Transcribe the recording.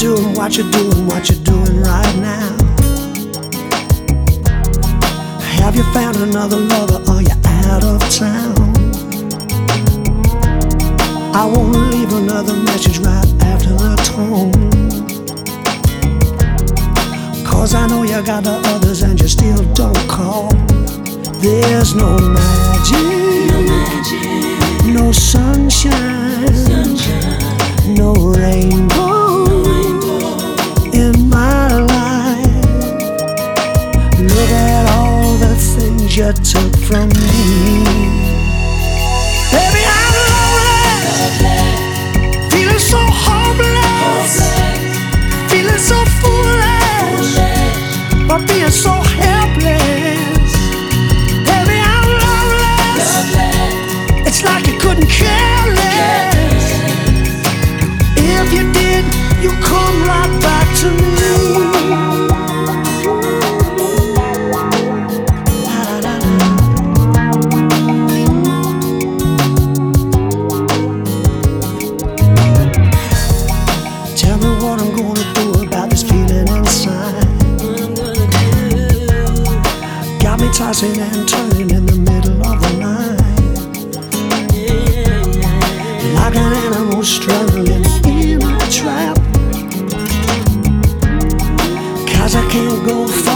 doing, what you're doing, what you're doing right now. Have you found another lover, or you out of town? I won't leave another message right after the tone, 'cause I know you got the others and you still don't call. There's no magic, no sunshine, no rainbow in my life. Look at all the things you took from me. Baby, I'm lonely, feeling so hopeless, feeling so foolish, but being so helpless. Baby, I'm loveless, it's like you couldn't care less. If you did, you come right back to me. Tell me what I'm gonna do about this feeling inside. Got me tossing and turning in the middle of the night, like an animal struggling in a trap. 'Cause I can't go far